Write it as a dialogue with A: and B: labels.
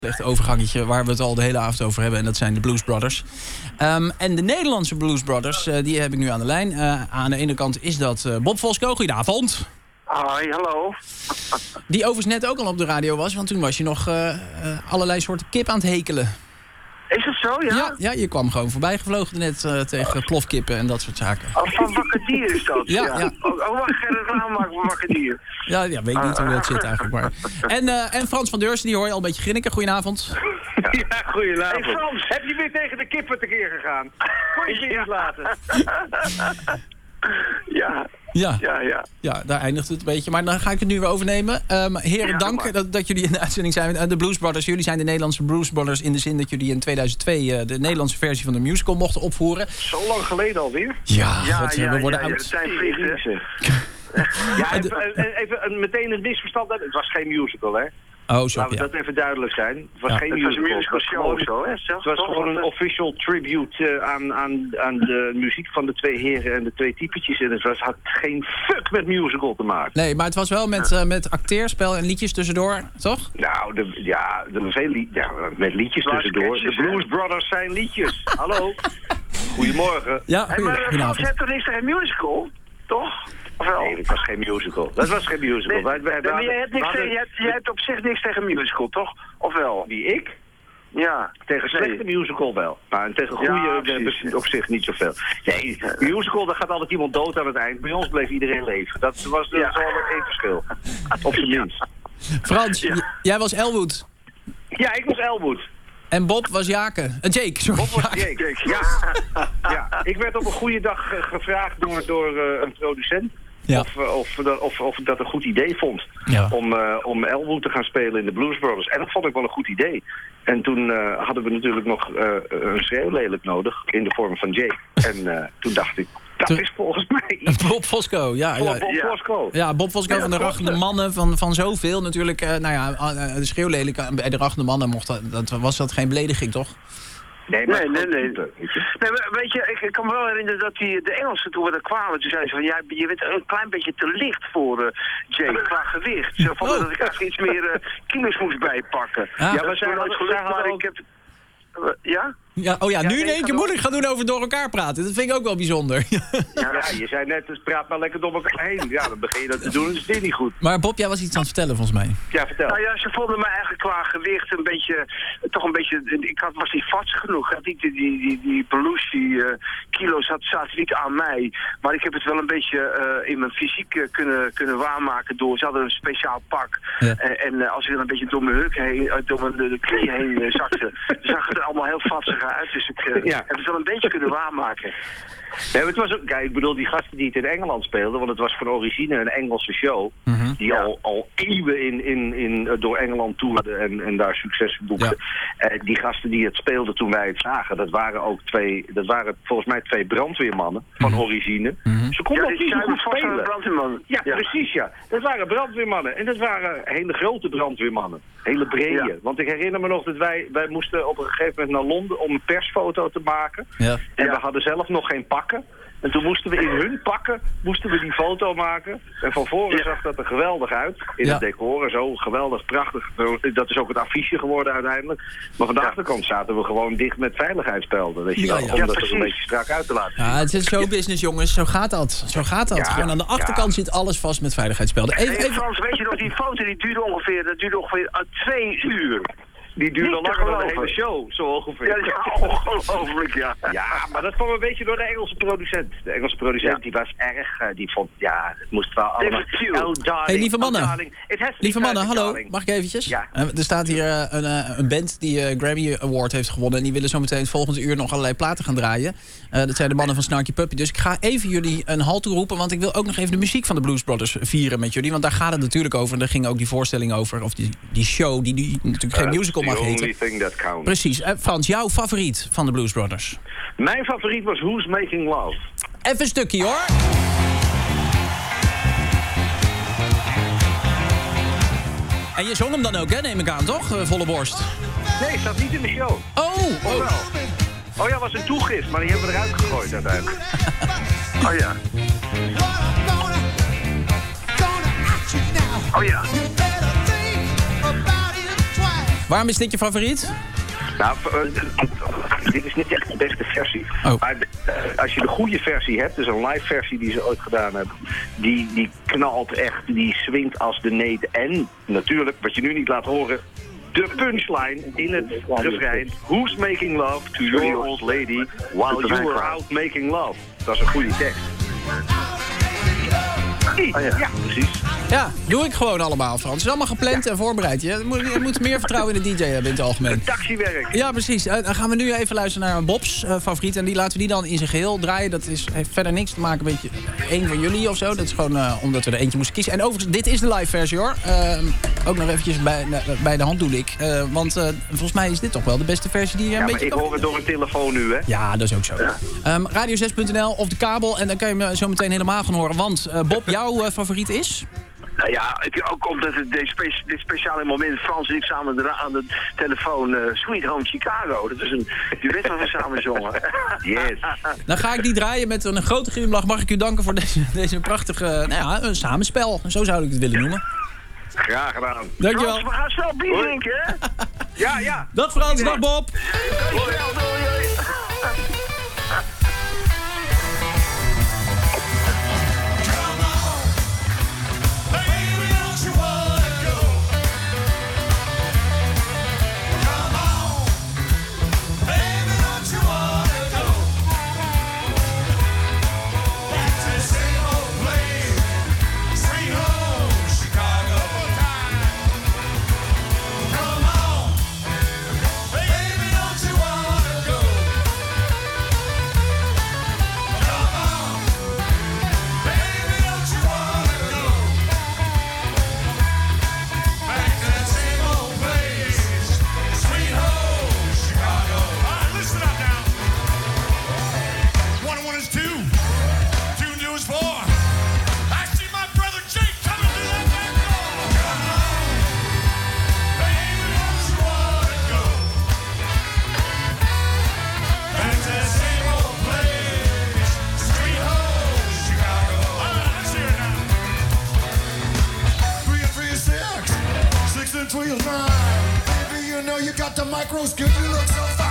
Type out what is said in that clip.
A: Echt overgangetje waar we het al de hele avond over hebben. En dat zijn de Blues Brothers. En de Nederlandse Blues Brothers, die heb ik nu aan de lijn. Aan de ene kant is dat Bob Fosco. Goedenavond.
B: Hoi, hallo.
A: Die overigens net ook al op de radio was. Want toen was je nog allerlei soorten kip aan het hekelen.
B: Is het zo, ja?
A: Ja, je kwam gewoon voorbij gevlogen net tegen plofkippen en dat soort zaken.
B: Oh, van Wakker Dier is dat?
A: Ja.
B: Wacht, ga je reclame maken van Wakker Dier?
A: Ja, weet ik niet hoe dat zit eigenlijk. Maar. En Frans van Deursen, die hoor je al een beetje grinniken. Goedenavond.
C: Ja, goedenavond.
B: Hey Frans,
C: heb je weer tegen de kippen tekeer gegaan? Kon je ze eens laten?
A: Ja, daar eindigt het een beetje. Maar dan ga ik het nu weer overnemen. Heren, dank dat jullie in de uitzending zijn. De Blues Brothers, jullie zijn de Nederlandse Blues Brothers in de zin dat jullie in 2002 de Nederlandse versie van de musical mochten opvoeren.
C: Zo lang geleden alweer?
A: We worden oud.
B: Dat zijn vliegen.
C: Ja, even meteen een misverstand. Het was geen musical, hè?
A: Oh, zo,
C: laten we dat even duidelijk zijn. Het was geen musical.
B: Het was een musical show of zo, hè?
C: Het was gewoon een official tribute aan de muziek van de twee heren en de twee typetjes. En het had geen fuck met musical te maken.
A: Nee, maar het was wel met acteerspel en liedjes tussendoor, toch?
C: Nou, met liedjes tussendoor. De Blues Brothers zijn liedjes. Hallo. Goedemorgen.
A: Ja,
B: maar Frans, je hebt toch niks tegen musical? Toch?
C: Nee, dat was geen musical.
B: Jij hebt op zich niks tegen musical, toch? Of wel?
C: Wie, ik?
B: Ja.
C: Tegen slechte musical wel. Maar tegen goede op zich niet zoveel. Nee, musical, daar gaat altijd iemand dood aan het eind. Bij ons bleef iedereen leven. Dat was wel één verschil. Op zijn minst.
A: Frans, jij was Elwood.
C: Ja, ik was Elwood.
A: En Bob was Jake. Jake, sorry.
C: Bob was Jake. Ja. Ik werd op een goede dag gevraagd door een producent. Ja. Of ik dat een goed idee vond om Elwood te gaan spelen in de Blues Brothers. En dat vond ik wel een goed idee. En toen hadden we natuurlijk nog een schreeuwlelijk nodig in de vorm van Jake. En toen dacht ik, dat is volgens mij...
A: Bob Fosco,
C: Bob Fosco.
A: Ja, Bob Fosco van de Rachende Mannen, van zoveel natuurlijk. De schreeuwlelijk bij de Rachende Mannen was dat geen belediging, toch?
B: Nee. Weet je, ik kan me wel herinneren dat de Engelsen toen we er kwamen, toen zeiden ze van, je bent een klein beetje te licht voor Jake qua gewicht. Ze vonden dat ik eigenlijk iets meer kilo's moest bijpakken.
C: We zijn nooit gelukt, maar ik heb...
B: Ja?
A: Nu in één keer moeilijk gaan doen over door elkaar praten. Dat vind ik ook wel bijzonder.
C: Je zei net, dus praat maar lekker door elkaar heen. Ja, dan begin je dat te doen, dus is dit niet goed.
A: Maar Bob, jij was iets aan het vertellen volgens mij.
C: Ja, vertel.
B: Nou ja, ze vonden me eigenlijk qua gewicht een beetje... was niet vast genoeg. Die blues, kilo's zaten niet aan mij. Maar ik heb het wel een beetje in mijn fysiek kunnen waarmaken door... Ze hadden een speciaal pak. Ja. En als ik dan een beetje door mijn heup heen, door de knie heen zakte... zag het er allemaal heel vatsig uit. Dus ik heb het wel een beetje kunnen waarmaken.
C: Ja, het was ook, kijk, ik bedoel, die gasten die het in Engeland speelden, want het was van origine een Engelse show, die al eeuwen door Engeland toerden en daar succes boekten. Ja. Die gasten die het speelden toen wij het zagen, dat waren volgens mij twee brandweermannen van origine. Ze konden ook niet zo goed spelen.
B: Brandweermannen.
C: Ja, precies, ja. Dat waren brandweermannen. En dat waren hele grote brandweermannen. Hele brede. Ja. Want ik herinner me nog dat wij moesten op een gegeven moment naar Londen om een persfoto te maken. Ja. En we hadden zelf nog geen pakken. En toen moesten we in hun pakken die foto maken. En van voren zag dat er geweldig uit. In het decor en zo. Geweldig, prachtig. Dat is ook het affiche geworden uiteindelijk. Maar van de achterkant zaten we gewoon dicht met veiligheidsspelden. Weet je wel, om dat er een beetje strak uit te laten zien.
A: Ja, het is showbusiness, jongens. Zo gaat dat. Ja, gewoon aan de achterkant zit alles vast met veiligheidsspelden.
B: Even Frans, weet je nog, die foto die duurde ongeveer 2 uur.
C: Die duurde langer dan de hele show, zo ongeveer.
B: Ja, ongelooflijk, ja.
C: Ja, maar dat kwam een beetje door de Engelse producent. De Engelse producent die was erg, die vond, het moest wel allemaal...
A: Hey, lieve mannen, hallo, mag ik eventjes? Ja. Er staat hier een band die Grammy Award heeft gewonnen en die willen zo meteen het volgende uur nog allerlei platen gaan draaien. Dat zijn de mannen van Snarky Puppy. Dus ik ga even jullie een halt toeroepen, want ik wil ook nog even de muziek van de Blues Brothers vieren met jullie. Want daar gaat het natuurlijk over en daar ging ook die voorstelling over, of die show die natuurlijk geen musical mag heten. Precies. Frans, jouw favoriet van de Blues Brothers?
C: Mijn favoriet was Who's Making Love.
A: Even een stukje, hoor. En je zong hem dan ook, hè, neem ik aan, toch? Volle borst.
C: Nee, staat niet in de show.
A: Oh
C: wel. Oh ja, was een toegift, maar die hebben we eruit gegooid uiteindelijk.
B: Oh ja. Oh ja.
A: Waarom is dit je favoriet?
C: Nou, dit is niet echt de beste versie.
A: Oh.
C: Maar als je de goede versie hebt, dus een live versie die ze ooit gedaan hebben, die knalt echt, die swingt als de neet. En natuurlijk, wat je nu niet laat horen, de punchline in het refrein. Who's making love to your old lady while you were out making love? Dat is een goede tekst. Ja, precies.
A: Ja, doe ik gewoon allemaal, Frans. Het is allemaal gepland en voorbereid. Je moet meer vertrouwen in de DJ hebben in het algemeen.
C: Taxiwerk.
A: Ja, precies. Dan gaan we nu even luisteren naar Bob's favoriet. En die laten we die dan in zijn geheel draaien. Dat heeft verder niks te maken met één van jullie of zo. Dat is gewoon omdat we er eentje moesten kiezen. En overigens, dit is de live versie hoor. Ook nog eventjes bij de hand doe ik. Want volgens mij is dit toch wel de beste versie die je een beetje
C: maar ik hoor het door een telefoon nu, hè?
A: Ja, dat is ook zo. Ja. Radio6.nl of de kabel. En dan kan je me zo meteen helemaal gaan horen. Want Bob, jouw favoriet is?
B: Nou ja, ook omdat het dit speciale moment, Frans en ik samen aan de telefoon, Sweet Home Chicago. Dat is een duet wat we samen zongen. Yes.
A: Dan ga ik die draaien met een grote glimlach. Mag ik u danken voor deze prachtige, een samenspel. Zo zou ik het willen noemen.
C: Graag gedaan.
A: Dankjewel.
B: Frans, we gaan snel bier drinken, hè?
C: Ja.
A: Dag Frans, dag Bob.
B: Doei.
D: Baby, you know you got the micros, good, you look so fine.